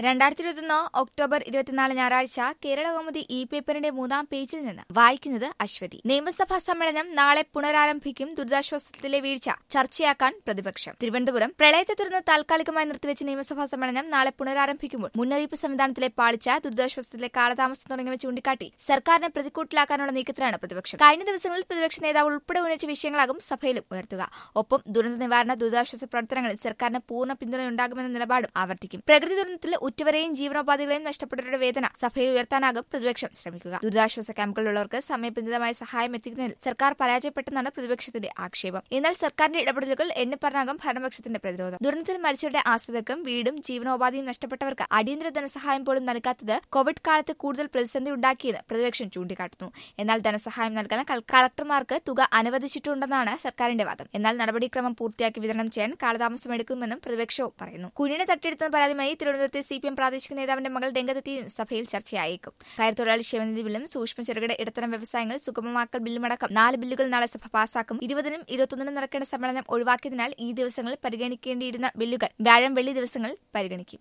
2021 October 24 ഞായറാഴ്ച Keralakaumudi E പേപ്പറിന്റെ 3-ാം പേജിൽ നിന്ന് വായിക്കുന്നത് അശ്വതി. നിയമസഭാ സമ്മേളനം നാളെ പുനരാരംഭിക്കും. ദുരിതാശ്വാസത്തിലെ വീഴ്ച ചർച്ചയാക്കാൻ പ്രതിപക്ഷം. തിരുവനന്തപുരം. പ്രളയത്തെ തുടർന്ന് താൽക്കാലികമായി നിർത്തിവെച്ച നിയമസഭാ സമ്മേളനം നാളെ പുനരാരംഭിക്കുമ്പോൾ മുന്നറിയിപ്പ് സംവിധാനത്തിലെ പാളിച്ച, ദുരിതാശ്വാസത്തിലെ കാലതാമസം തുടങ്ങിയവ ചൂണ്ടിക്കാട്ടി സർക്കാരിനെ പ്രതിക്കൂട്ടിലാക്കാനുള്ള നീക്കത്തിലാണ് പ്രതിപക്ഷം. കഴിഞ്ഞ ദിവസങ്ങളിൽ പ്രതിപക്ഷ നേതാവ് ഉൾപ്പെടെ ഉന്നയിച്ച വിഷയങ്ങളാകും സഭയിലും ഉയർത്തുക. ഒപ്പം ദുരന്ത നിവാരണ, ദുരിതാശ്വാസ പ്രവർത്തനങ്ങളിൽ സർക്കാരിന് പൂർണ്ണ പിന്തുണയുണ്ടാകുമെന്ന നിലപാടും ആവർത്തിക്കും. പ്രകൃതി ദുരന്തത്തിൽ ഉറ്റവരെയും ജീവനോപാധികളെയും നഷ്ടപ്പെട്ടവരുടെ വേദന സഭയിൽ ഉയർത്താനാകും പ്രതിപക്ഷം ശ്രമിക്കുക. ദുരിതാശ്വാസ ക്യാമ്പുകളിലുള്ളവർക്ക് സമയബന്ധിതമായ സഹായം എത്തിക്കുന്നതിൽ സർക്കാർ പരാജയപ്പെട്ടെന്നാണ് പ്രതിപക്ഷത്തിന്റെ ആക്ഷേപം. എന്നാൽ സർക്കാരിന്റെ ഇടപെടലുകൾ എണ്ണിപ്പറഞ്ഞാകും ഭരണപക്ഷത്തിന്റെ പ്രതിരോധം. ദുരന്തത്തിൽ മരിച്ചവരുടെ ആശ്രിതർക്കും വീടും ജീവനോപാധിയും നഷ്ടപ്പെട്ടവർക്ക് അടിയന്തര ധനസഹായം പോലും നൽകാത്തത് കോവിഡ് കാലത്ത് കൂടുതൽ പ്രതിസന്ധി ഉണ്ടാക്കിയെന്ന് പ്രതിപക്ഷം ചൂണ്ടിക്കാട്ടുന്നു. എന്നാൽ ധനസഹായം നൽകാൻ കളക്ടർമാർക്ക് തുക അനുവദിച്ചിട്ടുണ്ടെന്നാണ് സർക്കാരിന്റെ വാദം. എന്നാൽ നടപടിക്രമം പൂർത്തിയാക്കി വിതരണം ചെയ്യാൻ കാലതാമസമെടുക്കുമെന്നും പ്രതിപക്ഷവും പറയുന്നു. കുഞ്ഞിനെ തട്ടിയെടുത്ത പരാതിയുമായി തിരുവനന്തപുരത്തെ CPM പ്രാദേശിക നേതാവിന്റെ മകൾ രംഗത്തെത്തിയും സഭയിൽ ചർച്ചയായേക്കും. കയർത്തൊഴിലാളി ക്ഷേമനിധി ബില്ലും സൂക്ഷ്മ ചെറുകിട ഇടത്തരം വ്യവസായങ്ങൾ സുഗമമാക്കൽ ബില്ലുമടക്കം 4 ബില്ലുകൾ നാളെ സഭ പാസാക്കും. 20-നും 21-നും നടക്കേണ്ട സമ്മേളനം ഒഴിവാക്കിയതിനാൽ ഈ ദിവസങ്ങളിൽ പരിഗണിക്കേണ്ടിയിരുന്ന ബില്ലുകൾ വ്യാഴം, വെള്ളി ദിവസങ്ങളിൽ പരിഗണിക്കും.